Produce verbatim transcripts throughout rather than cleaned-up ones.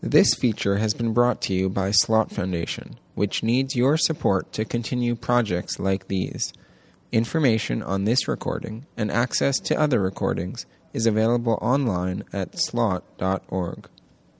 This feature has been brought to you by Slot Foundation, which needs your support to continue projects like these. Information on this recording and access to other recordings is available online at slot dot org.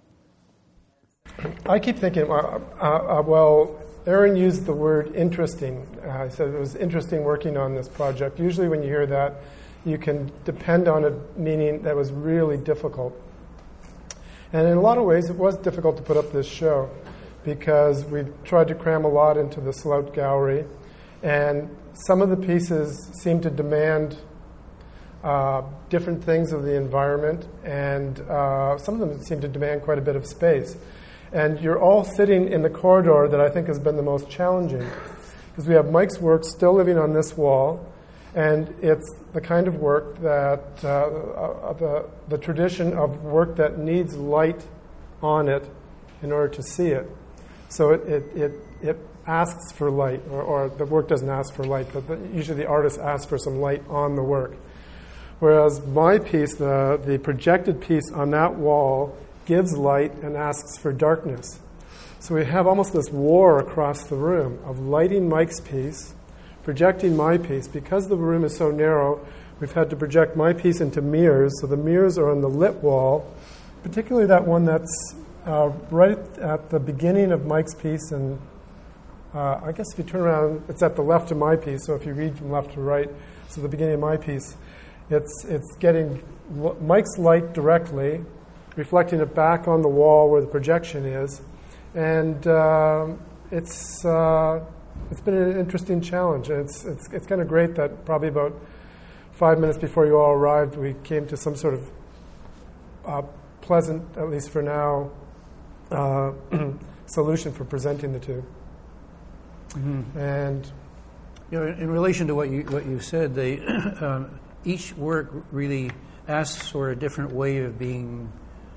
I keep thinking, uh, uh, well, Aaron used the word interesting. Uh, he said it was interesting working on this project. Usually when you hear that, you can depend on it meaning that was really difficult. And in a lot of ways, it was difficult to put up this show because we tried to cram a lot into the Slout Gallery, and some of the pieces seemed to demand uh, different things of the environment, and uh, some of them seemed to demand quite a bit of space. And you're all sitting in the corridor that I think has been the most challenging, because we have Mike's work still living on this wall, and it's the kind of work that uh, uh, the, the tradition of work that needs light on it in order to see it. So it it, it, it asks for light, or, or the work doesn't ask for light, but the, usually the artist asks for some light on the work. Whereas my piece, the, the projected piece on that wall, gives light and asks for darkness. So we have almost this war across the room of lighting Mike's piece, projecting my piece. Because the room is so narrow, we've had to project my piece into mirrors. So the mirrors are on the lit wall, particularly that one that's uh, right at the beginning of Mike's piece. And uh, I guess if you turn around, it's at the left of my piece. So if you read from left to right, so the beginning of my piece, it's it's getting Mike's light directly, reflecting it back on the wall where the projection is. And uh, it's... Uh, It's been an interesting challenge. It's it's it's kind of great that probably about five minutes before you all arrived, we came to some sort of uh, pleasant, at least for now, uh, solution for presenting the two. Mm-hmm. And you know, in relation to what you what you said, they um, each work really asks for a different way of being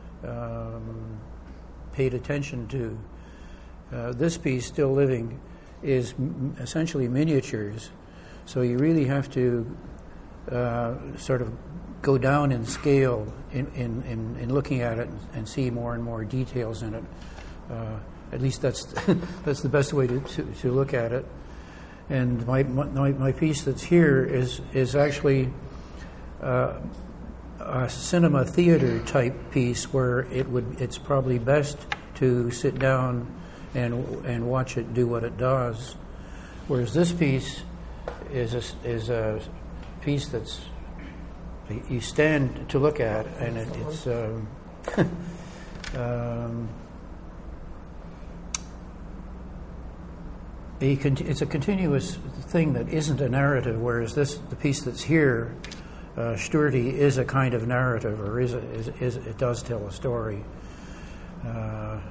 um, paid attention to. Uh, this piece, Still Living, is m- essentially miniatures, so you really have to uh, sort of go down in scale in, in, in, in looking at it and, and see more and more details in it. Uh, at least that's that's the best way to, to, to look at it. And my, my my piece that's here is is actually uh, a cinema theater type piece where it would it's probably best to sit down and and watch it do what it does, whereas this piece is a, is a piece that's you stand to look at, and it, it's um, um, a con- it's a continuous thing that isn't a narrative, whereas this the piece that's here, uh, Sturdy, is a kind of narrative, or is, a, is, is it does tell a story. Uh,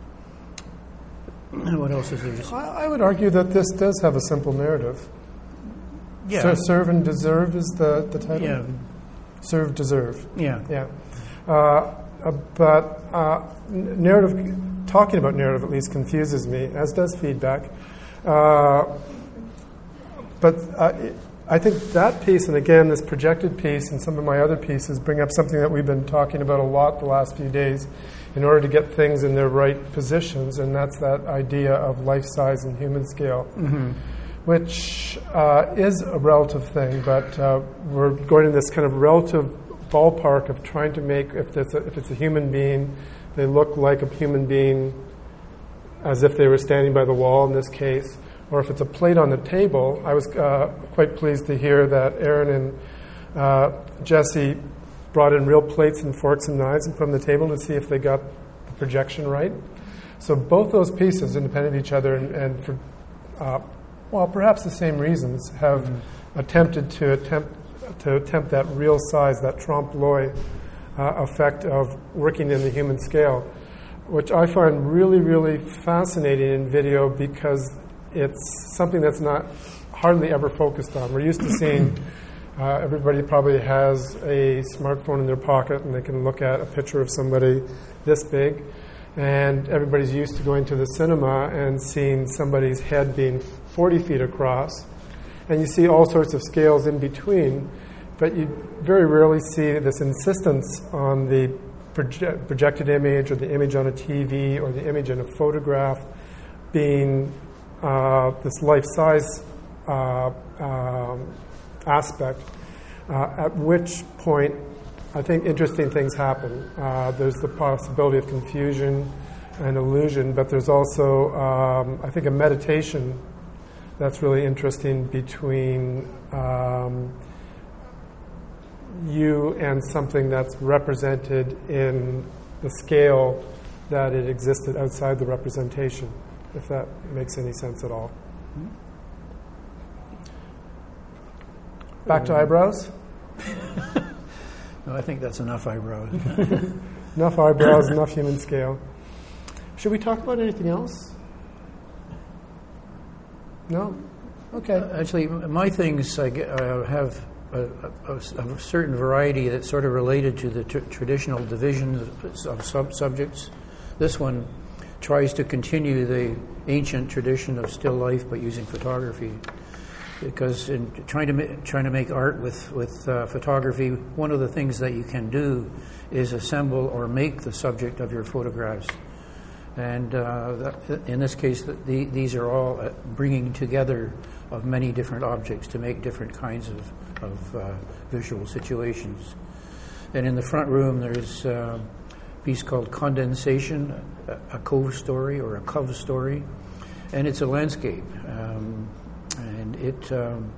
What else is there? I, I would argue that this does have a simple narrative. Yeah. So Serve and Deserve is the, the title? Yeah. Serve, Deserve. Yeah. Yeah. Uh, uh, but uh, narrative, talking about narrative at least confuses me, as does feedback. Uh, but uh, I think that piece, and again, this projected piece and some of my other pieces bring up something that we've been talking about a lot the last few days, in order to get things in their right positions, and that's that idea of life size and human scale, mm-hmm. which uh, is a relative thing, but uh, we're going in this kind of relative ballpark of trying to make, if it's a, if it's a human being, they look like a human being as if they were standing by the wall in this case, or if it's a plate on the table. I was uh, quite pleased to hear that Aaron and uh, Jesse brought in real plates and forks and knives and put them on the table to see if they got the projection right. So both those pieces, independent of each other, and, and for, uh, well, perhaps the same reasons, have mm-hmm. attempted to attempt to attempt that real size, that trompe-l'oeil uh, effect of working in the human scale, which I find really, really fascinating in video because it's something that's not hardly ever focused on. We're used to seeing. Uh, everybody probably has a smartphone in their pocket, and they can look at a picture of somebody this big. And everybody's used to going to the cinema and seeing somebody's head being forty feet across. And you see all sorts of scales in between, but you very rarely see this insistence on the proje- projected image or the image on a T V or the image in a photograph being uh, this life-size uh, um, aspect, uh, at which point I think interesting things happen. Uh, there's the possibility of confusion and illusion, but there's also, um, I think, a meditation that's really interesting between um, you and something that's represented in the scale that it existed outside the representation, if that makes any sense at all. Back to eyebrows? No, I think that's enough eyebrows. Enough eyebrows, enough human scale. Should we talk about anything else? No? Okay. Uh, actually, my things, I get, uh, have a, a, a certain variety that's sort of related to the tr- traditional divisions of sub- subjects. This one tries to continue the ancient tradition of still life but using photography. Because in trying to ma- trying to make art with with uh, photography, one of the things that you can do is assemble or make the subject of your photographs. And uh, that, in this case, the, the, these are all uh, bringing together of many different objects to make different kinds of, of uh, visual situations. And in the front room, there's uh, a piece called Condensation, a, a cove story or a cove story, and it's a landscape. Um, and it um,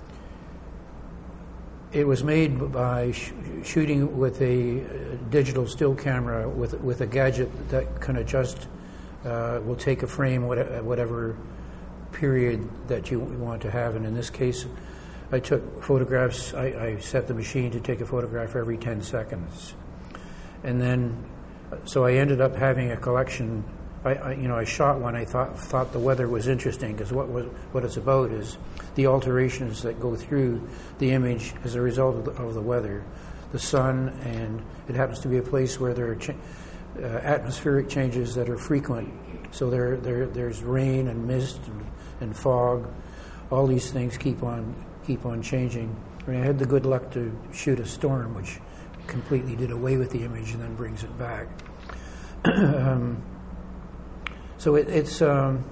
it was made by sh- shooting with a digital still camera with with a gadget that can adjust, uh, will take a frame what, whatever period that you want to have. And in this case, I took photographs. I, I set the machine to take a photograph every ten seconds, and then so I ended up having a collection. I, I, you know, I shot one. I thought thought the weather was interesting because what was what it's about is the alterations that go through the image as a result of the, of the weather, the sun, and it happens to be a place where there are cha- uh, atmospheric changes that are frequent. So there, there there's rain and mist and, and fog. All these things keep on keep on changing. I mean, I had the good luck to shoot a storm, which completely did away with the image and then brings it back. um, So it, it's um,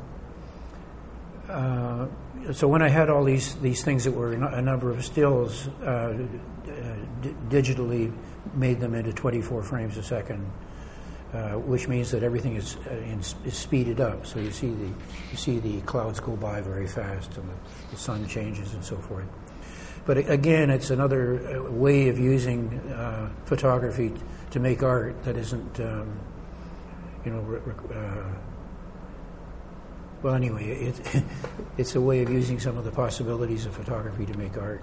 uh, so when I had all these these things that were a number of stills, uh, uh, d- digitally made them into twenty-four frames a second, uh, which means that everything is, uh, in, is speeded up. So you see the you see the clouds go by very fast, and the, the sun changes and so forth. But again, it's another way of using uh, photography to make art that isn't, um, you know. Uh, Well, anyway, it, it's a way of using some of the possibilities of photography to make art.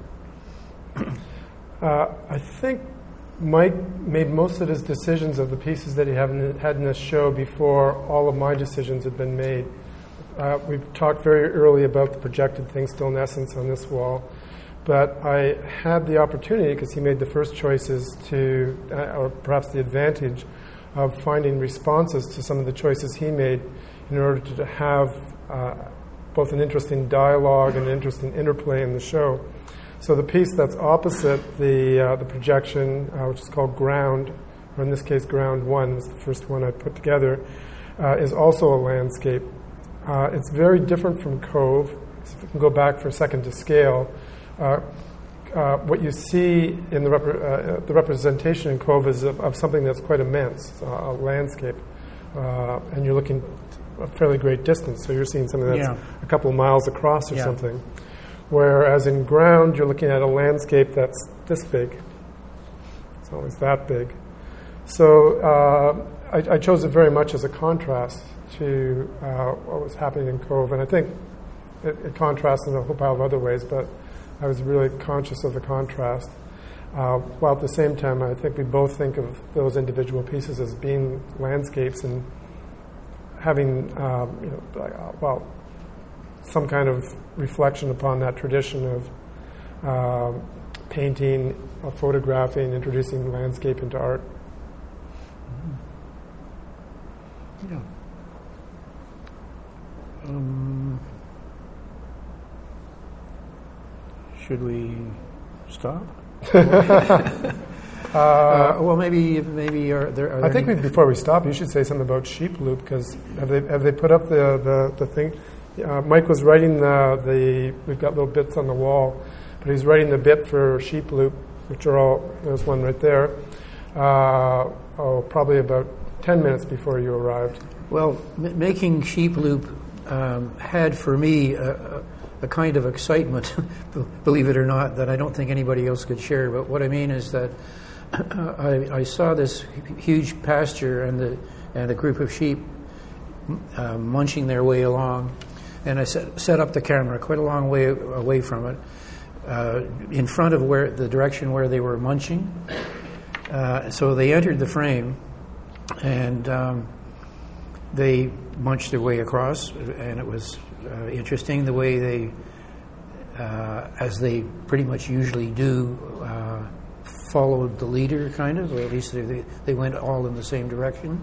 Uh, I think Mike made most of his decisions of the pieces that he had in this show before all of my decisions had been made. Uh, we talked very early about the projected thing still in essence on this wall, but I had the opportunity, because he made the first choices, to, uh, or perhaps the advantage of finding responses to some of the choices he made in order to have uh, both an interesting dialogue and an interesting interplay in the show. So the piece that's opposite the uh, the projection, uh, which is called Ground, or in this case Ground One, was the first one I put together, uh, is also a landscape. Uh, it's very different from Cove. So if we can go back for a second to scale, uh, uh, what you see in the, rep- uh, the representation in Cove is of, of something that's quite immense, uh, a landscape, uh, and you're looking a fairly great distance, so you're seeing something that's yeah. a couple of miles across or yeah. something. Whereas in Ground, you're looking at a landscape that's this big. It's always that big. So uh, I, I chose it very much as a contrast to uh, what was happening in Cove, and I think it, it contrasts in a whole pile of other ways, but I was really conscious of the contrast. Uh, while at the same time, I think we both think of those individual pieces as being landscapes and having, um, you know, uh, well, some kind of reflection upon that tradition of uh, painting, of photographing, introducing landscape into art. Mm-hmm. Yeah. Um, should we stop? Uh, Uh, well, maybe maybe are there. Are I there think we, any, before we stop, you should say something about Sheep Loop, because have they have they put up the the, the thing? Uh, Mike was writing the the. We've got little bits on the wall, but he's writing the bit for Sheep Loop, which are all. There's one right there. Uh, oh, probably about ten minutes before you arrived. well, m- making Sheep Loop um, had for me a, a, a kind of excitement, believe it or not, that I don't think anybody else could share. But what I mean is that I, I saw this huge pasture and the and a group of sheep uh, munching their way along, and I set, set up the camera quite a long way away from it, uh, in front of where the direction where they were munching. Uh, so they entered the frame, and um, they munched their way across, and it was uh, interesting the way they, uh, as they pretty much usually do, uh, followed the leader, kind of, or at least they, they went all in the same direction.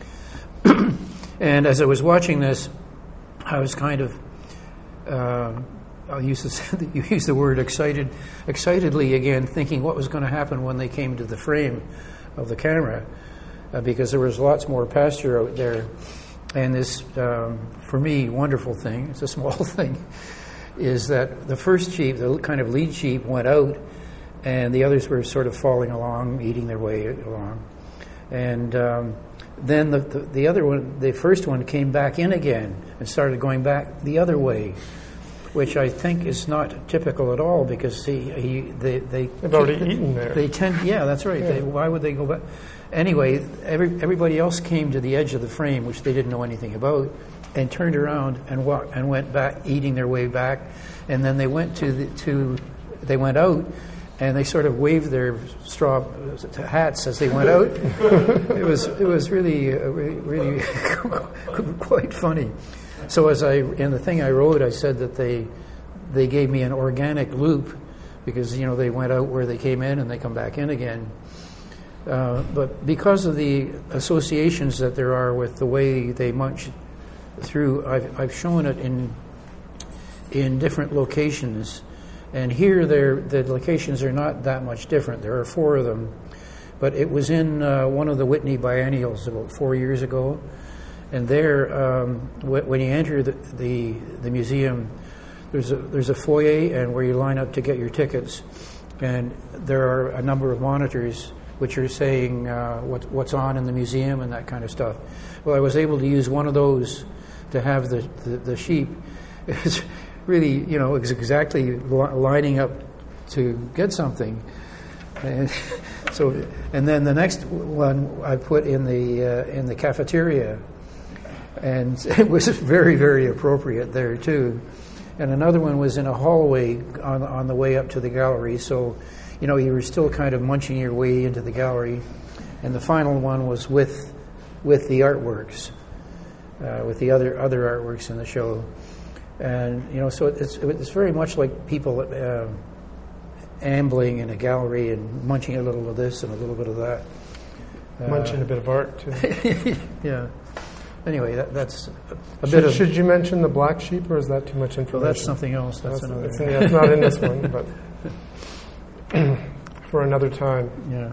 And as I was watching this, I was kind of, uh, I'll use this, you use the word excited, excitedly again, thinking what was going to happen when they came to the frame of the camera, uh, because there was lots more pasture out there. And this, um, for me, wonderful thing, it's a small thing, is that the first sheep, the kind of lead sheep, went out, and the others were sort of falling along, eating their way along. And um, then the, the the other one, the first one, came back in again and started going back the other way, which I think is not typical at all, because he, he they they They've already eaten there. They tend, yeah, that's right. Yeah. They, why would they go back? Anyway, every, everybody else came to the edge of the frame, which they didn't know anything about, and turned around and walked and went back, eating their way back. And then they went to the, to they went out, and they sort of waved their straw hats as they went out. It was it was really uh, really, really quite funny. So as I in the thing I wrote, I said that they they gave me an organic loop, because you know they went out where they came in and they come back in again. Uh, but because of the associations that there are with the way they munch through, I've, I've shown it in in different locations. And here, the locations are not that much different. There are four of them. But it was in uh, one of the Whitney biennials about four years ago. And there, um, wh- when you enter the, the, the museum, there's a, there's a foyer and where you line up to get your tickets. And there are a number of monitors which are saying uh, what, what's on in the museum and that kind of stuff. Well, I was able to use one of those to have the, the, the sheep. It's really, you know, it's exactly li- lining up to get something. And so, and then the next one I put in the uh, in the cafeteria, and it was very, very appropriate there too. And another one was in a hallway on on the way up to the gallery. So, you know, you were still kind of munching your way into the gallery. And the final one was with with the artworks, uh, with the other other artworks in the show. And, you know, so it's it's very much like people uh, ambling in a gallery and munching a little of this and a little bit of that. Uh, Munching a bit of art, too. Yeah. Anyway, that, that's a, a should, bit of... Should you mention the black sheep, or is that too much information? Well, that's something else. That's, that's another... It's, yeah, it's not in this one, but for another time. Yeah.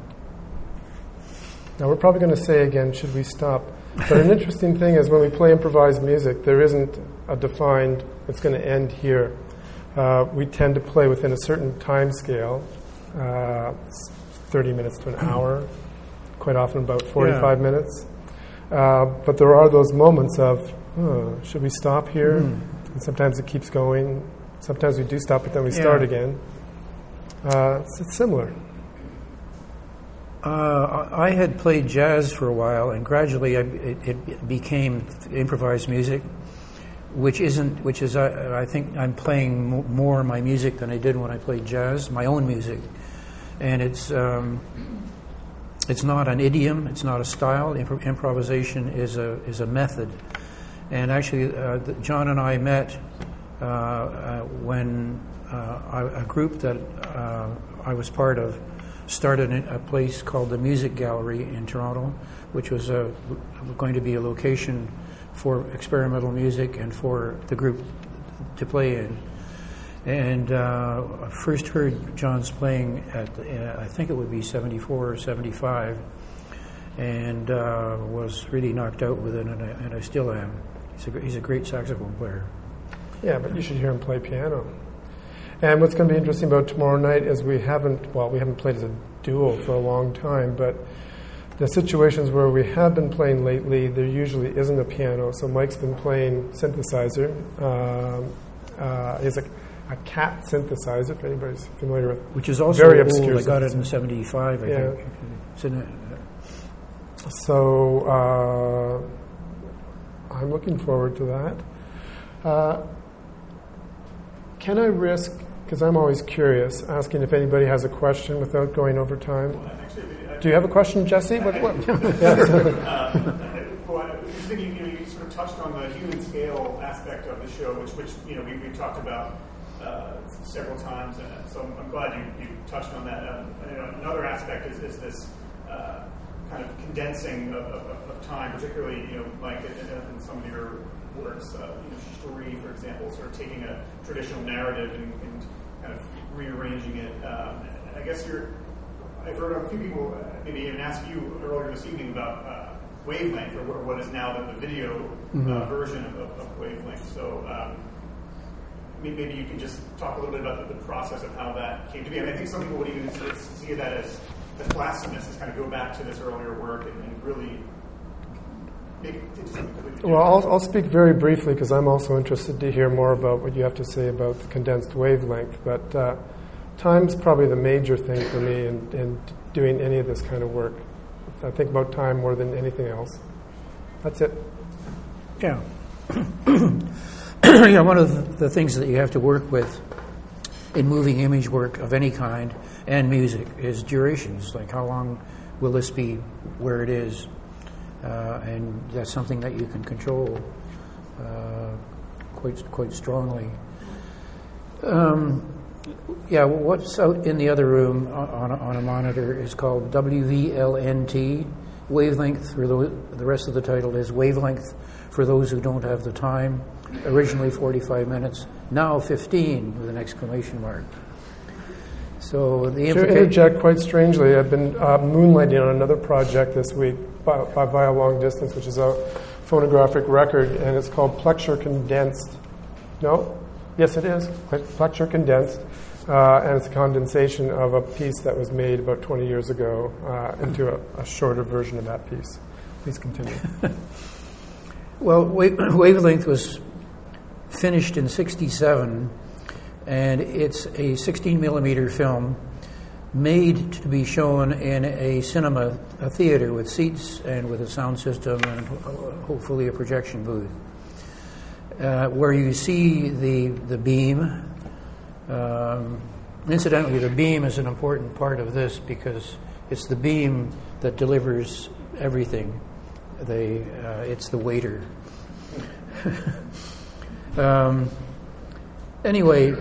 Now, we're probably going to say again, should we stop? But an interesting thing is when we play improvised music, there isn't a defined, it's going to end here. Uh, we tend to play within a certain time scale, uh, thirty minutes to an hour, quite often about forty-five Yeah. minutes. Uh, but there are those moments of, oh, should we stop here? Mm. And sometimes it keeps going. Sometimes we do stop, but then we Yeah. start again. Uh, it's, it's similar. Uh, I had played jazz for a while, and gradually I, it, it became improvised music, which isn't, which is, I, I think I'm playing mo- more my music than I did when I played jazz, my own music, and it's um, it's not an idiom, it's not a style. Impro- improvisation is a is a method, and actually, uh, the, John and I met uh, uh, when uh, I, a group that uh, I was part of started a place called the Music Gallery in Toronto, which was a, going to be a location for experimental music and for the group to play in. And uh, I first heard John's playing at, uh, I think it would be seventy-four or seventy-five, and uh, was really knocked out with it, and I, and I still am. He's a, he's a great saxophone player. Yeah, but you should hear him play piano. And what's going to be interesting about tomorrow night is we haven't, well, we haven't played as a duo for a long time, but the situations where we have been playing lately, there usually isn't a piano. So Mike's been playing synthesizer. Um, uh, he's a, a cat synthesizer, if anybody's familiar with. Which is also very old. obscure. I got it in seventy-five, I yeah. think. It's in a, So uh, I'm looking forward to that. Uh, can I risk, because I'm always curious, asking if anybody has a question without going over time? Well, actually, I, Do you have a question, Jesse? What, what? uh, well, I was thinking, you know, you sort of touched on the human scale aspect of the show, which, which you know, we, we've talked about uh, several times, and so I'm, I'm glad you, you touched on that. Um, you know, another aspect is, is this uh, kind of condensing of, of, of time, particularly, you know, like in, in some of your works, uh, you know, Story, for example, sort of taking a traditional narrative and, and kind of rearranging it. Um, and I guess you're, I've heard a few people uh, maybe even ask you earlier this evening about uh, Wavelength, or, or what is now the, the video mm-hmm. uh, version of, of, of Wavelength. So um, maybe you can just talk a little bit about the, the process of how that came to be. I mean, I think some people would even sort of see that as, as blasphemous, as kind of go back to this earlier work and, and really make it into something completely different. Well, I'll, I'll speak very briefly because I'm also interested to hear more about what you have to say about the condensed wavelength. But uh, time's probably the major thing for me in, in doing any of this kind of work. I think about time more than anything else. That's it. Yeah. You know, one of the, the things that you have to work with in moving image work of any kind and music is durations. Like, how long will this be where it is? Uh, and that's something that you can control uh, quite quite strongly. Um, yeah, what's out in the other room on a, on a monitor is called W V L N T. Wavelength, for the, the rest of the title is Wavelength for Those Who Don't Have the Time. Originally forty-five minutes, now fifteen with an exclamation mark. So the To interject quite strangely, I've been uh, moonlighting on another project this week by, by Via Long Distance, which is a phonographic record, and it's called Plexure Condensed. No? Yes, it is. Plexure Condensed. Uh, and it's a condensation of a piece that was made about twenty years ago uh, into a, a shorter version of that piece. Please continue. Well, Wavelength was finished in sixty-seven, and it's a sixteen millimeter film made to be shown in a cinema, a theater with seats and with a sound system and hopefully a projection booth, uh, where you see the the beam. Um, incidentally, the beam is an important part of this because it's the beam that delivers everything. They, uh, it's the waiter. um, anyway,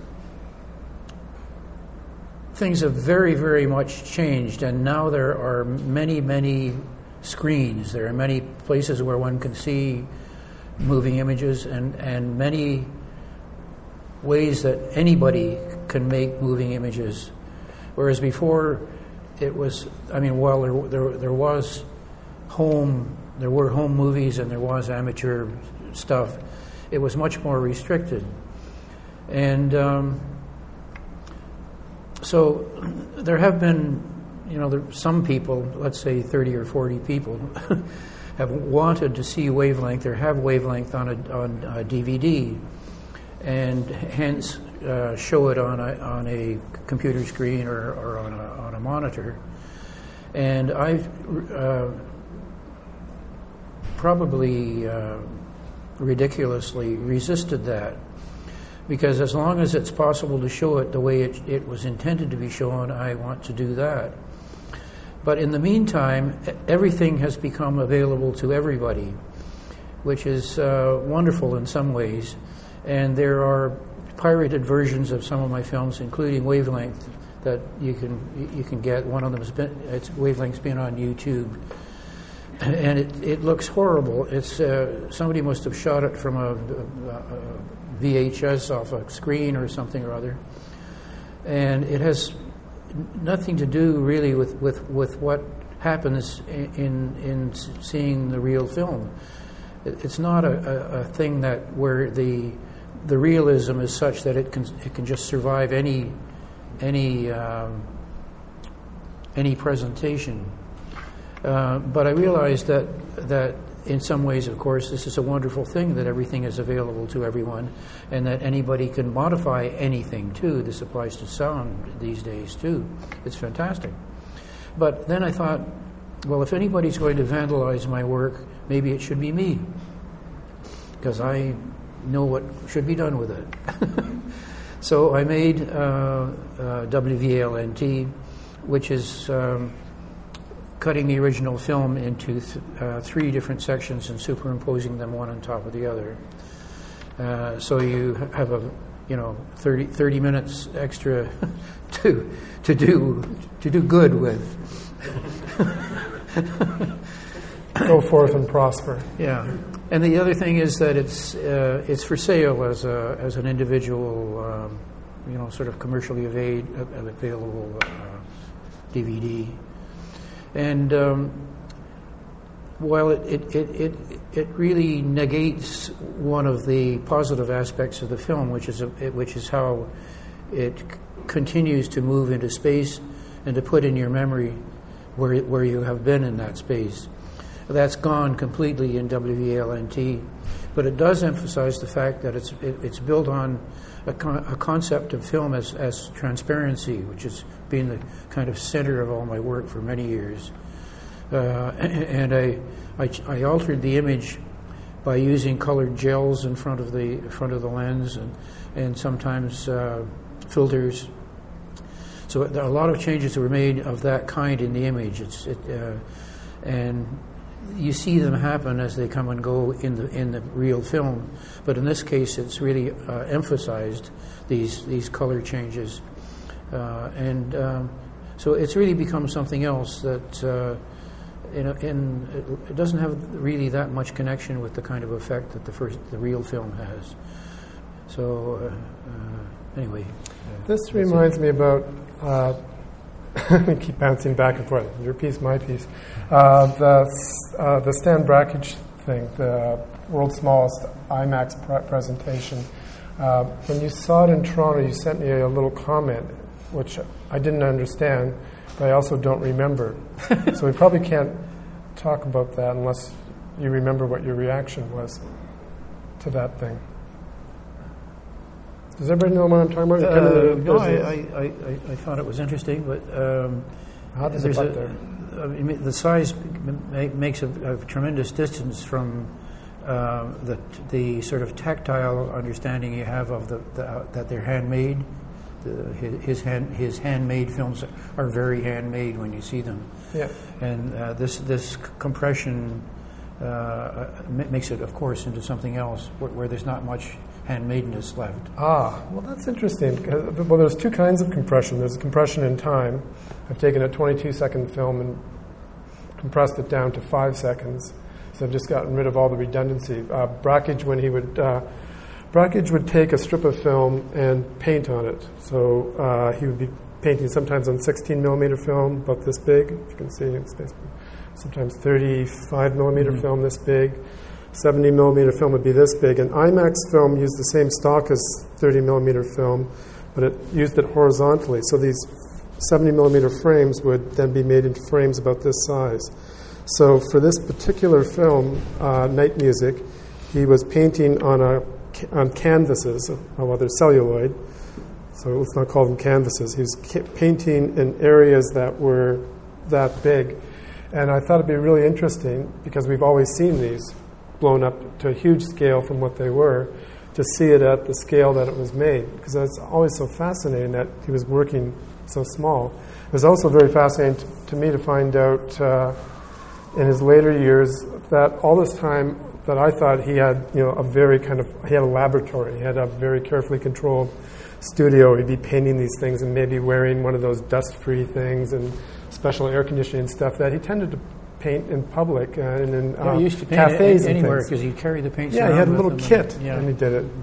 things have very, very much changed, and now there are many, many screens. There are many places where one can see moving images, and, and many ways that anybody can make moving images. Whereas before, it was, I mean, while there, there, there was home, there were home movies and there was amateur stuff, it was much more restricted. And um, so there have been, you know, there, some people, let's say thirty or forty people, have wanted to see Wavelength or have Wavelength on a, on a D V D, and hence uh, show it on a on a computer screen or, or on a on a monitor. And I've uh, probably uh, ridiculously resisted that, because as long as it's possible to show it the way it, it was intended to be shown, I want to do that. But in the meantime, everything has become available to everybody, which is uh, wonderful in some ways. And there are pirated versions of some of my films, including Wavelength, that you can you can get. One of them has been, it's Wavelength's been on YouTube, and it, it looks horrible. It's uh, somebody must have shot it from a, a, a V H S off a screen or something or other. And it has nothing to do really with, with, with what happens in, in seeing the real film. It's not a, a, a thing that where the the realism is such that it can it can just survive any any um, any presentation. Uh, but I realized that that in some ways, of course, this is a wonderful thing that everything is available to everyone, and that anybody can modify anything too. This applies to sound these days too. It's fantastic. But then I thought, well, if anybody's going to vandalize my work, maybe it should be me, because I know what should be done with it. So I made uh, uh, W V L N T, which is um, cutting the original film into th- uh, three different sections and superimposing them one on top of the other. Uh, so you have a, you know, thirty, thirty minutes extra to to do to do good with. Go forth and prosper. Yeah, and the other thing is that it's uh, it's for sale as a as an individual, um, you know, sort of commercially evade, uh, available uh, D V D. And um, while it it, it it it really negates one of the positive aspects of the film, which is a, which is how it c- continues to move into space and to put in your memory where where you have been in that space. That's gone completely in W V L N T, but it does emphasize the fact that it's it, it's built on a, con- a concept of film as, as transparency, which has been the kind of center of all my work for many years. Uh, and I, I I altered the image by using colored gels in front of the front of the lens and and sometimes uh, filters. So there are a lot of changes were made of that kind in the image. It's it, uh, and you see them happen as they come and go in the in the real film, but in this case, it's really uh, emphasized these these color changes, uh, and um, so it's really become something else that uh, in, a, in it doesn't have really that much connection with the kind of effect that the first the real film has. So uh, uh, anyway, uh, this reminds it. me about. Uh, I keep bouncing back and forth. Your piece, my piece. Uh, the uh, the Stan Brakhage thing, the world's smallest IMAX pre- presentation. Uh, when you saw it in Toronto, you sent me a little comment, which I didn't understand, but I also don't remember. So we probably can't talk about that unless you remember what your reaction was to that thing. Does everybody know what I'm talking about? Uh, no, I, I, I, I thought it was interesting, but um, how does it get there? I mean, the size makes a, a tremendous distance from uh, the the sort of tactile understanding you have of the, the uh, that they're handmade. The, his his, hand, his handmade films are very handmade when you see them. Yeah. And uh, this this compression uh, makes it, of course, into something else where, where there's not much handmaidenness left. Ah, well, that's interesting. Well, there's two kinds of compression. There's compression in time. I've taken a twenty-two second film and compressed it down to five seconds. So I've just gotten rid of all the redundancy. Uh, Brakhage, when he would, uh, Brakhage would take a strip of film and paint on it. So uh, he would be painting sometimes on sixteen millimeter film, about this big. If you can see, it's basically sometimes thirty-five millimeter mm-hmm. film this big. seventy millimeter film would be this big, and IMAX film used the same stock as thirty millimeter film, but it used it horizontally. So these seventy millimeter frames would then be made into frames about this size. So for this particular film, uh, Night Music, he was painting on a on canvases, well, they're celluloid, so let's not call them canvases. He was ca- painting in areas that were that big, and I thought it'd be really interesting because we've always seen these blown up to a huge scale from what they were, to see it at the scale that it was made, because it's always so fascinating that he was working so small. It was also very fascinating t- to me to find out uh, in his later years that all this time that I thought he had, you know, a very kind of, he had a laboratory, he had a very carefully controlled studio. He'd be painting these things and maybe wearing one of those dust-free things and special air conditioning stuff that he tended to paint in public uh, and in uh, yeah, he used to paint cafes it anywhere because he carried the paints. Yeah, he had a little kit and, yeah. and he did it.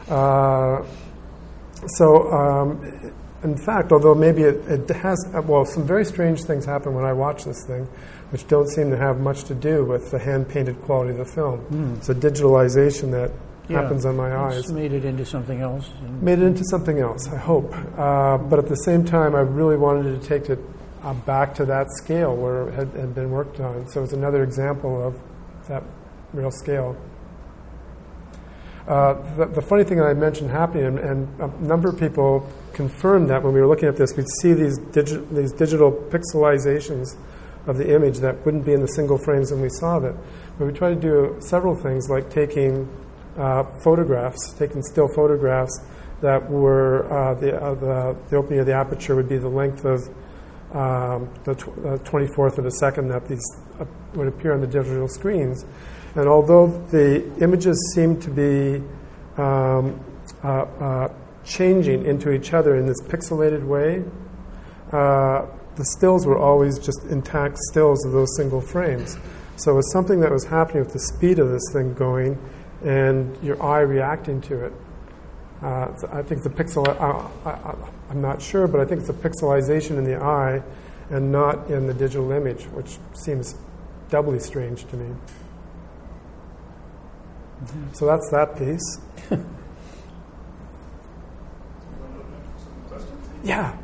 Uh, so, um, in fact, although maybe it, it has, well, some very strange things happen when I watch this thing, which don't seem to have much to do with the hand-painted quality of the film. Mm. It's a digitalization that Yeah, happens on my it's eyes. made it into something else. Made it into something else, I hope. Uh, but at the same time, I really wanted to take it uh, back to that scale where it had, had been worked on. So it's another example of that real scale. Uh, the, the funny thing that I mentioned happening, and, and a number of people confirmed that when we were looking at this, we'd see these, digi- these digital pixelizations of the image that wouldn't be in the single frames when we saw that. But we tried to do several things, like taking uh, photographs, taking still photographs that were, uh, the, uh, the, the opening of the aperture would be the length of um, the tw- uh, twenty-fourth of a second that these uh, would appear on the digital screens. And although the images seem to be um, uh, uh, changing into each other in this pixelated way, uh, the stills were always just intact stills of those single frames. So it was something that was happening with the speed of this thing going and your eye reacting to it. Uh, so I think the pixel, uh, I, I, I'm not sure, but I think it's a pixelization in the eye and not in the digital image, which seems doubly strange to me. Mm-hmm. So that's that piece. Yeah.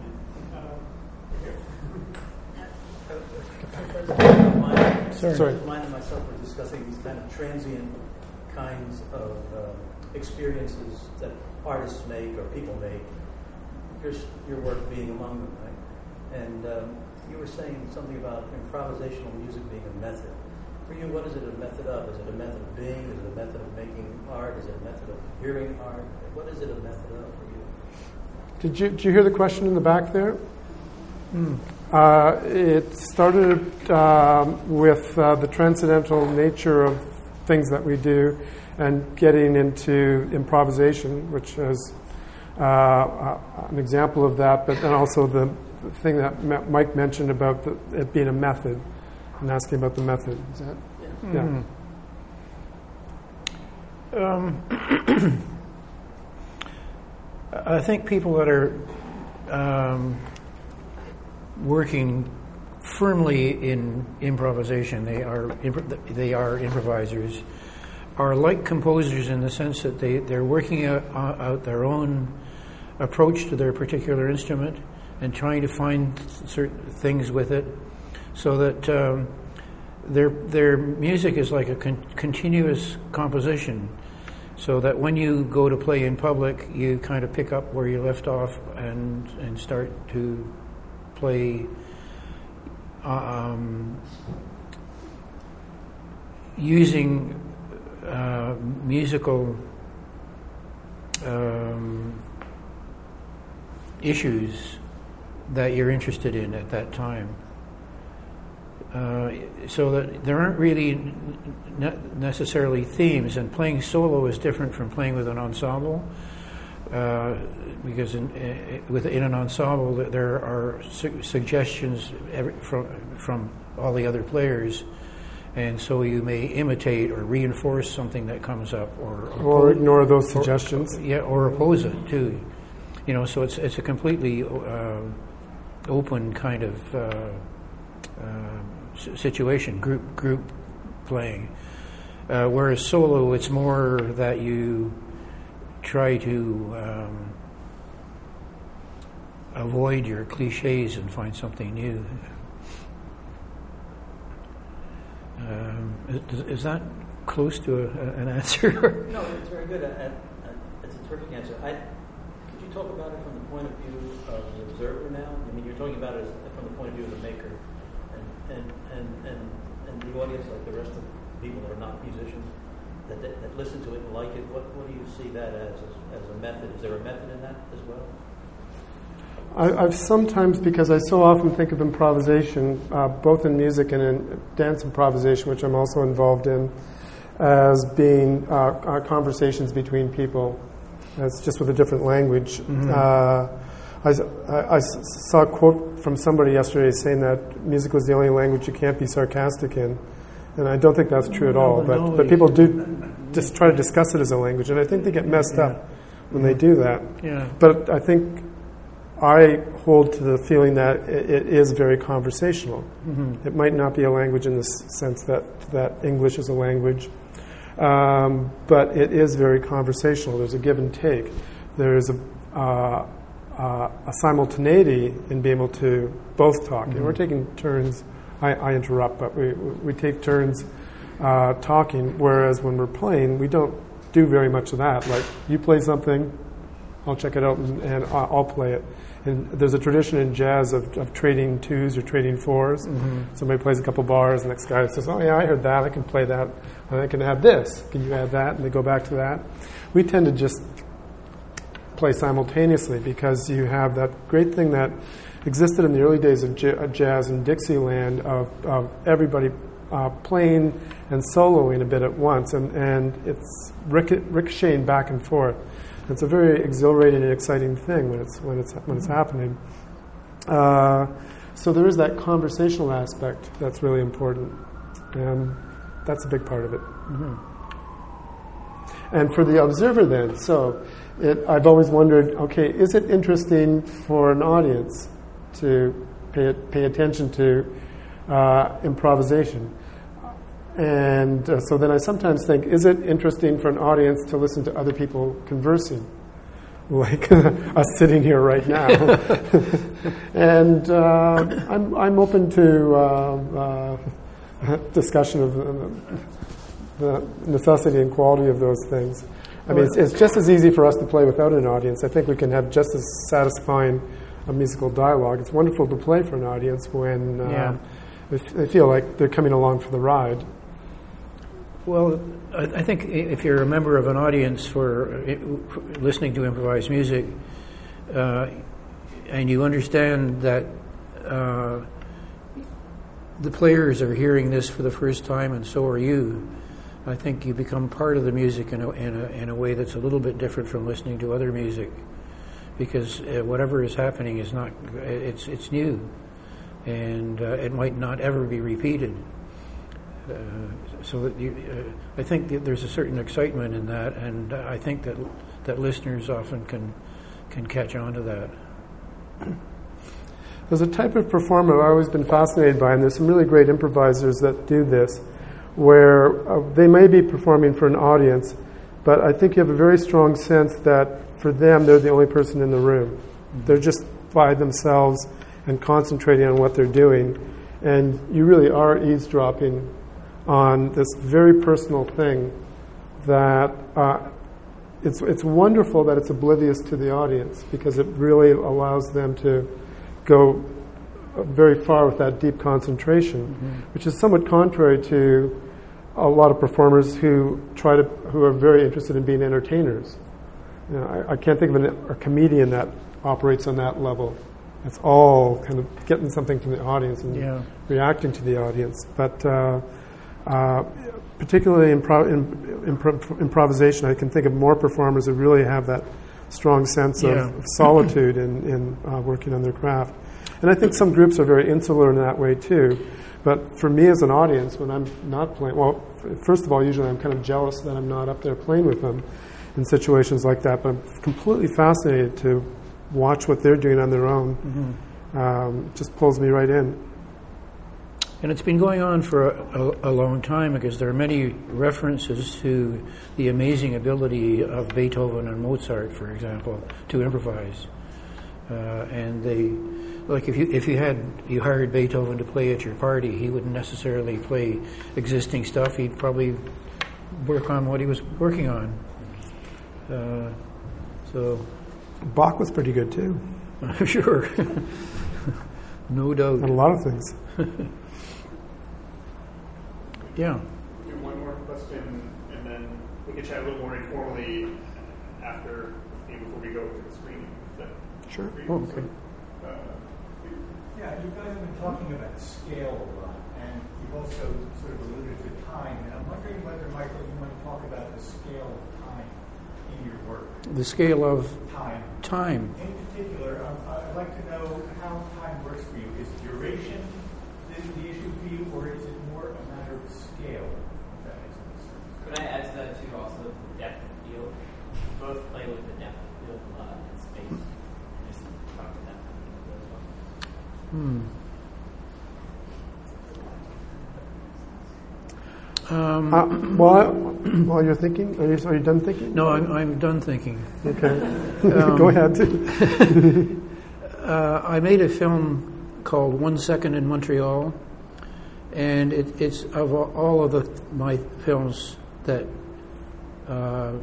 Sorry. Sorry. Mine and myself were discussing these kind of transient kinds of uh, experiences that artists make or people make. Your, your work being among them, right? And um, you were saying something about improvisational music being a method. For you, what is it a method of? Is it a method of being? Is it a method of making art? Is it a method of hearing art? What is it a method of for you? Did you, did you hear the question in the back there? Mm. Uh, it started um, with uh, the transcendental nature of things that we do and getting into improvisation, which is uh, uh, an example of that, but then also the thing that Mike mentioned about the, it being a method and asking about the method. Is that? Yeah. Mm-hmm. Um, I think people that are um, working firmly in improvisation, they are imp- they are improvisers, are like composers in the sense that they, they're working out, out their own approach to their particular instrument and trying to find certain things with it, so that um, their their music is like a con- continuous composition, so that when you go to play in public, you kind of pick up where you left off and and start to play um, using uh, musical um, issues that you're interested in at that time. Uh, so that there aren't really ne- necessarily themes, and playing solo is different from playing with an ensemble, uh, because in, uh, within an ensemble there are su- suggestions every, from from all the other players, and so you may imitate or reinforce something that comes up, or Or oppo- ignore those or- suggestions. yeah, or oppose it too. You know, so it's it's a completely uh, open kind of uh, uh, situation, group group playing. Uh, whereas solo, it's more that you try to um, avoid your cliches and find something new. Um, is, is that close to a, an answer? No, it's very good. I, I, it's a terrific answer. I, could you talk about it from the point of view of the observer now? I mean, you're talking about it from the point of view of the maker, and and, and, and, and the audience, like the rest of the people that are not musicians, that, that, that listen to it and like it. What, what do you see that as, as as a method? Is there a method in that as well? I, I've sometimes, because I so often think of improvisation, uh, both in music and in dance improvisation, which I'm also involved in, as being uh, uh, conversations between people. It's just with a different language. Mm-hmm. Uh, I, I, I saw a quote from somebody yesterday saying that music was the only language you can't be sarcastic in, and I don't think that's true at all. No, but no, but people do just try to discuss it as a language, and I think they get messed yeah. up when they do that. Yeah. But I think I hold to the feeling that it, it is very conversational. Mm-hmm. It might not be a language in the s- sense that, that English is a language, um, but it is very conversational. There's a give and take. There's a, uh, uh, a simultaneity in being able to both talk. Mm-hmm. And we're taking turns. I, I interrupt, but we, we take turns uh, talking, whereas when we're playing, we don't do very much of that. Like, you play something, I'll check it out, and, and I'll play it. And there's a tradition in jazz of, of trading twos or trading fours. Mm-hmm. Somebody plays a couple bars, the next guy says, oh yeah, I heard that, I can play that, and I can add this. Can you add that? And they go back to that. We tend to just play simultaneously because you have that great thing that existed in the early days of j- jazz in Dixieland of, of everybody uh, playing and soloing a bit at once, and, and it's ric- ricocheting back and forth. It's a very exhilarating and exciting thing when it's when it's when it's happening. Uh, so there is that conversational aspect that's really important, and that's a big part of it. Mm-hmm. And for the observer, then, so it, I've always wondered: okay, is it interesting for an audience to pay pay attention to uh, improvisation? And uh, so then I sometimes think, is it interesting for an audience to listen to other people conversing, like us sitting here right now? And uh, I'm I'm open to uh, uh, discussion of uh, the necessity and quality of those things. I mean, it's, it's just as easy for us to play without an audience. I think we can have just as satisfying a musical dialogue. It's wonderful to play for an audience when uh, Yeah. they, f- they feel like they're coming along for the ride. Well, I I think if you're a member of an audience for uh, listening to improvised music, uh, and you understand that uh, the players are hearing this for the first time, and so are you, I think you become part of the music in a, in a, in a way that's a little bit different from listening to other music, because uh, whatever is happening is not, it's it's new, and uh, it might not ever be repeated. Uh, so that you, uh, I think that there's a certain excitement in that, and uh, I think that that listeners often can can catch on to that. There's a type of performer I've always been fascinated by, and there's some really great improvisers that do this, where uh, they may be performing for an audience, but I think you have a very strong sense that for them, they're the only person in the room. They're just by themselves and concentrating on what they're doing, and you really are eavesdropping on this very personal thing that uh, it's it's wonderful that it's oblivious to the audience, because it really allows them to go very far with that deep concentration, mm-hmm. which is somewhat contrary to a lot of performers who try to who are very interested in being entertainers. You know, I, I can't think of an, a comedian that operates on that level. It's all kind of getting something from the audience and Yeah. reacting to the audience. But uh, uh, particularly in, pro- in, in pro- improvisation, I can think of more performers who really have that strong sense Yeah. of, of solitude in, in uh, working on their craft. And I think some groups are very insular in that way too. But for me as an audience, when I'm not playing, well, f- first of all, usually I'm kind of jealous that I'm not up there playing with them in situations like that. But I'm completely fascinated to watch what they're doing on their own. Mm-hmm. Um, it just pulls me right in. And it's been going on for a, a, a long time, because there are many references to the amazing ability of Beethoven and Mozart, for example, to improvise. Uh, and they, like if you if you had you hired Beethoven to play at your party, he wouldn't necessarily play existing stuff. He'd probably work on what he was working on. Uh, so, Bach was pretty good too. sure, no doubt. And a lot of things. Yeah. Do one more question, and then we can chat a little more informally after, before we go to the screening. Is that Sure. for you? Oh, okay. Uh, Yeah, you guys have been talking about scale a lot, and you've also sort of alluded to time. And I'm wondering whether, Michael, you want to talk about the scale of time in your work. The scale of Time. time. In particular, um, I'd like to know how time works for you. Is duration the, the issue for you, or is it more a matter of scale? If that makes sense. Could I add to that too, also the depth of field? Both play with the depth Hmm. Um, uh, while, while you're thinking, are you, are you done thinking? No, I'm, I'm done thinking. Okay. Um, Go ahead. uh, I made a film called One Second in Montreal, and it, it's of all of the, my films that uh,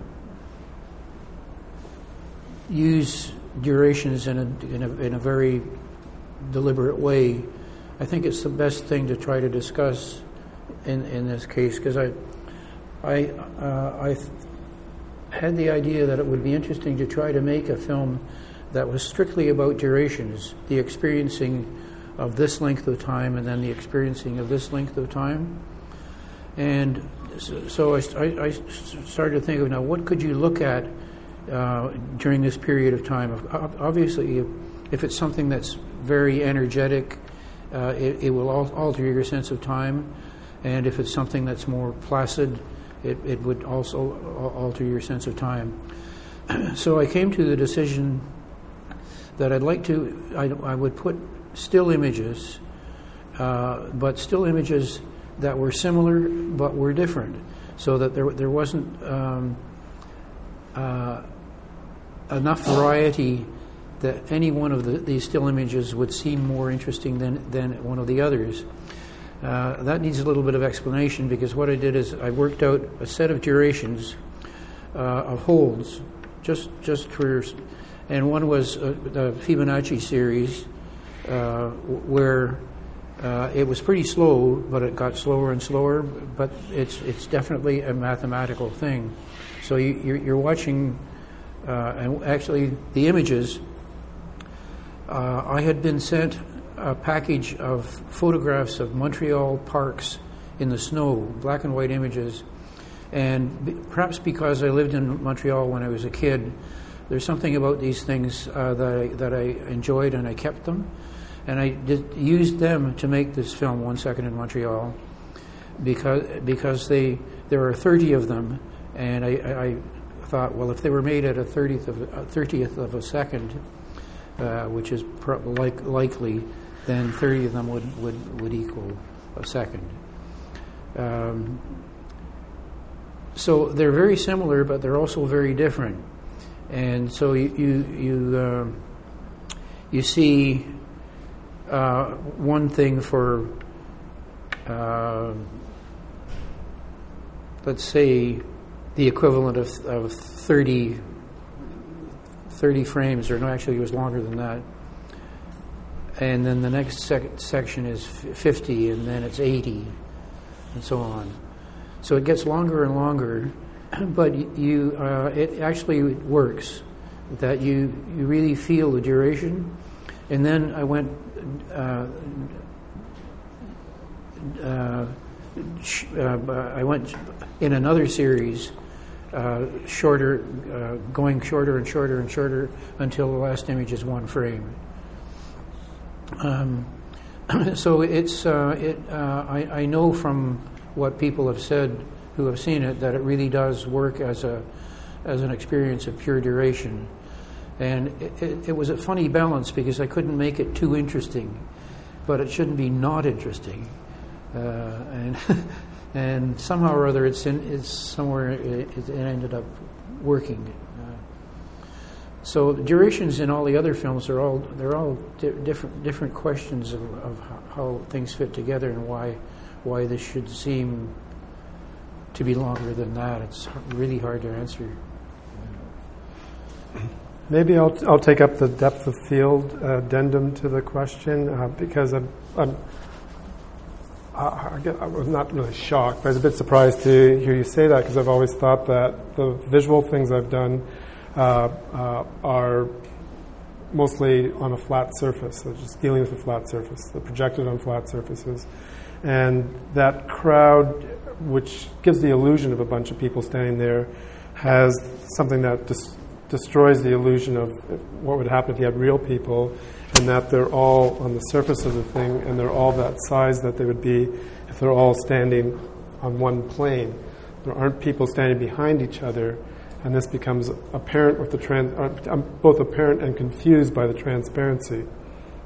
use durations in a, in a in a very deliberate way. I think it's the best thing to try to discuss in in this case, because I I uh, I th- had the idea that it would be interesting to try to make a film that was strictly about durations, the experiencing of this length of time and then the experiencing of this length of time. And so, so I, I, I started to think of, now, what could you look at uh, during this period of time? Obviously, if it's something that's very energetic, uh, it, it will al- alter your sense of time. And if it's something that's more placid, it, it would also alter your sense of time. So I came to the decision that I'd like to, I, I would put still images, uh, but still images that were similar but were different, so that there there wasn't um, uh, enough variety that any one of the, these still images would seem more interesting than, than one of the others. Uh, that needs a little bit of explanation, because what I did is I worked out a set of durations uh, of holds, just just for, and one was uh, the Fibonacci series, uh, where uh, it was pretty slow, but it got slower and slower. But it's it's definitely a mathematical thing. So you, you're, you're watching, uh, and actually the images. Uh, I had been sent a package of photographs of Montreal parks in the snow, black and white images, and b- perhaps because I lived in Montreal when I was a kid, there's something about these things uh, that I, that I enjoyed, and I kept them, and I did, used them to make this film, One Second in Montreal, because because they there are thirty of them, and I, I thought, well, if they were made at a thirtieth of a thirtieth of a second, uh, which is pro- like, likely, then thirty of them would, would, would equal a second. Um, so they're very similar, but they're also very different. And so you you you, uh, you see uh, one thing for, uh, let's say, the equivalent of, of thirty, thirty frames, or no, actually it was longer than that. And then the next sec- section is fifty, and then it's eighty, and so on. So it gets longer and longer, but you uh, it actually works, that you, you really feel the duration. And then I went uh, uh, sh- uh, I went in another series, uh, shorter, uh, going shorter and shorter and shorter until the last image is one frame. Um, so it's uh, it. Uh, I, I know from what people have said who have seen it that it really does work as a as an experience of pure duration, and it, it, it was a funny balance, because I couldn't make it too interesting, but it shouldn't be not interesting, uh, and and somehow or other it's in it's somewhere it, it ended up working. So durations in all the other films are all they're all di- different different questions of, of how, how things fit together, and why why this should seem to be longer than that. It's really hard to answer. Maybe I'll I'll take up the depth of field uh, addendum to the question, uh, because I'm, I'm I, I, get, I was not really shocked, but I was a bit surprised to hear you say that, because I've always thought that the visual things I've done Uh, uh, are mostly on a flat surface, so just dealing with a flat surface. They're projected on flat surfaces. And that crowd, which gives the illusion of a bunch of people standing there, has something that dis- destroys the illusion of what would happen if you had real people, and that they're all on the surface of the thing, and they're all that size that they would be if they're all standing on one plane. There aren't people standing behind each other. And this becomes apparent with the trans, uh, both apparent and confused by the transparency.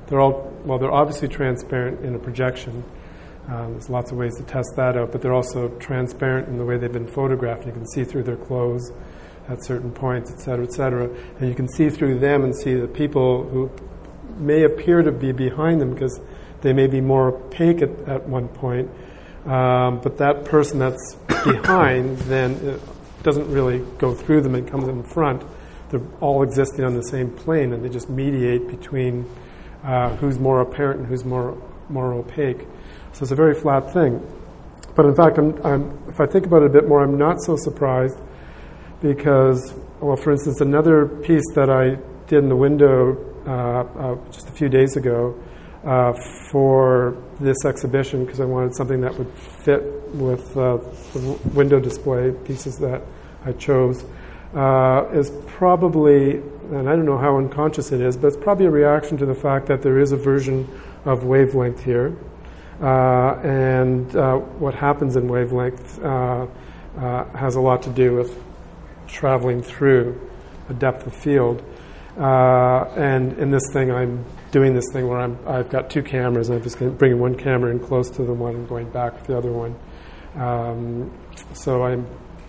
they're all, well, they're obviously transparent in a projection. Um, there's lots of ways to test that out, but they're also transparent in the way they've been photographed. You can see through their clothes at certain points, et cetera, et cetera. And you can see through them and see the people who may appear to be behind them because they may be more opaque at, at one point. Um, but that person that's behind then uh, doesn't really go through them and comes in front. They're all existing on the same plane, and they just mediate between uh, who's more apparent and who's more more opaque. So it's a very flat thing. But in fact, I'm, I'm, if I think about it a bit more, I'm not so surprised because, well, for instance, another piece that I did in the window uh, uh, just a few days ago uh, for this exhibition, because I wanted something that would fit with uh, the window display pieces that I chose, uh, is probably, and I don't know how unconscious it is, but it's probably a reaction to the fact that there is a version of wavelength here. Uh, and uh, what happens in wavelength uh, uh, has a lot to do with traveling through a depth of field. Uh, and in this thing, I'm doing this thing where I'm, I've got two cameras, and I'm just bringing one camera in close to the one and going back with the other one. Um, so I'm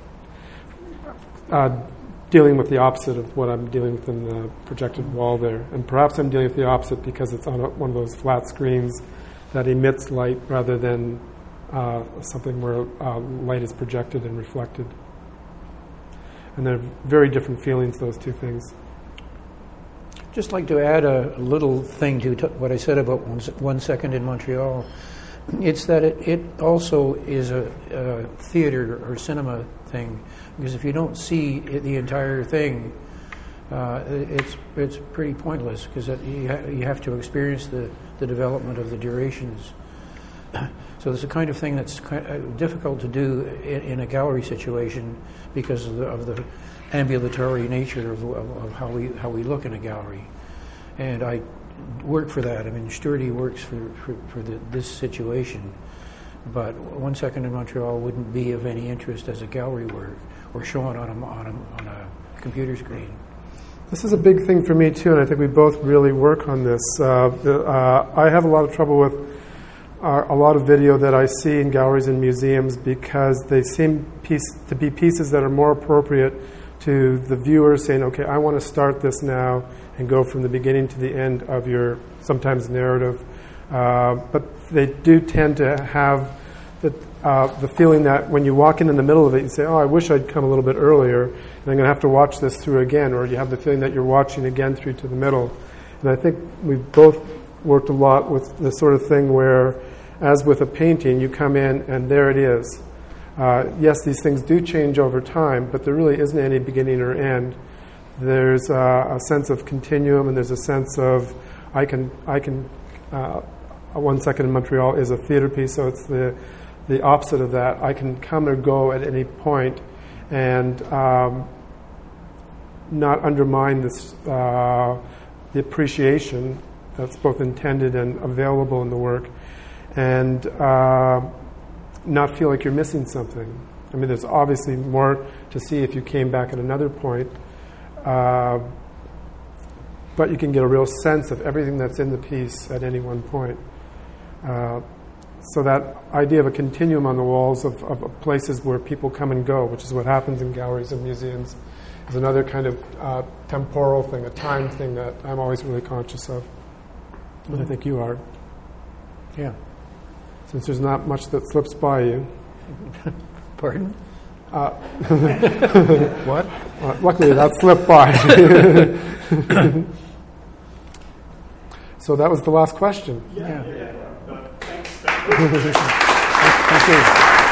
uh, dealing with the opposite of what I'm dealing with in the projected wall there. And perhaps I'm dealing with the opposite because it's on a, one of those flat screens that emits light rather than uh, something where uh, light is projected and reflected. And they're very different feelings, those two things. Just like to add a, a little thing to t- what I said about one, one second in Montreal. It's that it, it also is a, a theater or cinema thing, because if you don't see it, the entire thing, uh, it's it's pretty pointless, because you, ha- you have to experience the, the development of the durations. So it's the kind of thing that's kind of difficult to do in, in a gallery situation because of the, of the ambulatory nature of, of, of how we how we look in a gallery. And I work for that. I mean, Sturdy works for, for, for the, this situation. But One Second in Montreal wouldn't be of any interest as a gallery work or shown on a, on a, on a computer screen. This is a big thing for me, too, and I think we both really work on this. Uh, the, uh, I have a lot of trouble with uh, a lot of video that I see in galleries and museums because they seem piece, to be pieces that are more appropriate to the viewer saying, okay, I want to start this now and go from the beginning to the end of your sometimes narrative. Uh, but they do tend to have the, uh, the feeling that when you walk in in the middle of it, you say, oh, I wish I'd come a little bit earlier, and I'm going to have to watch this through again, or you have the feeling that you're watching again through to the middle. And I think we've both worked a lot with the sort of thing where, as with a painting, you come in and there it is. Uh, yes, these things do change over time, but there really isn't any beginning or end. There's uh, a sense of continuum, and there's a sense of I can I can. Uh, One Second in Montreal is a theater piece, so it's the the opposite of that. I can come or go at any point, and um, not undermine this uh, the appreciation that's both intended and available in the work, and uh, not feel like you're missing something. I mean, there's obviously more to see if you came back at another point, uh, but you can get a real sense of everything that's in the piece at any one point. Uh, so that idea of a continuum on the walls of, of places where people come and go, which is what happens in galleries and museums, is another kind of uh, temporal thing, a time thing that I'm always really conscious of. And I think you are. Yeah. Since there's not much that slips by you. Pardon? Uh, what? Uh, luckily, that slipped by. So that was the last question. Yeah. Yeah. yeah. Uh, thanks. Thank you.